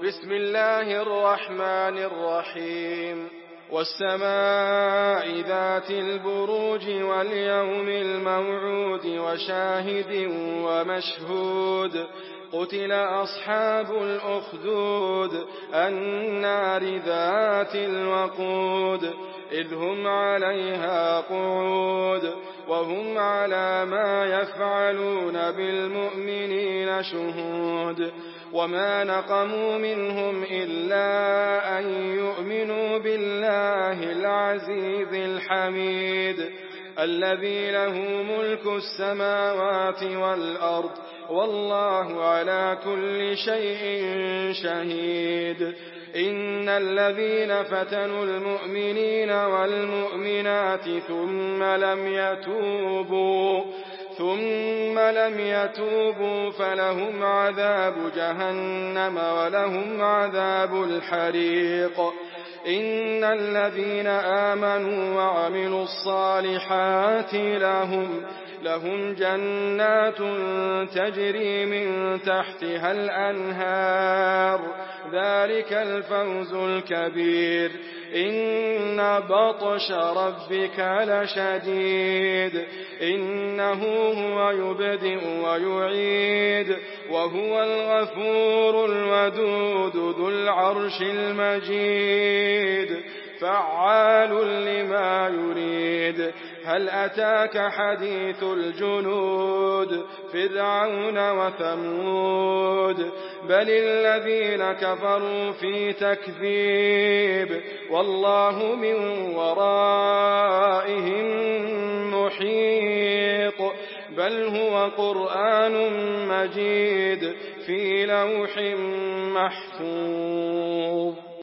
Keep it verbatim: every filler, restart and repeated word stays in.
بسم الله الرحمن الرحيم والسماء ذات البروج واليوم الموعود وشاهد ومشهود قتل أصحاب الأخدود النار ذات الوقود إذ هم عليها قعود وهم على ما يفعلون بالمؤمنين شهود وما نقموا منهم إلا أن يؤمنوا بالله العزيز الحميد الذي له ملك السماوات والأرض والله على كل شيء شهيد إن الذين فتنوا المؤمنين والمؤمنات ثم لم يتوبوا ثم لم يتوبوا فلهم عذاب جهنم ولهم عذاب الحريق إن الذين آمنوا وعملوا الصالحات لهم لهم جنات تجري من تحتها الأنهار ذلك الفوز الكبير إن بطش ربك لشديد إنه هو يبدئ ويعيد وهو الغفور الودود ذو العرش المجيد فعال لما يريد هل أتاك حديث الجنود فرعون وثمود بل الذين كفروا في تكذيب والله من ورائهم محيط بل هو قرآن مجيد في لوح محفوظ.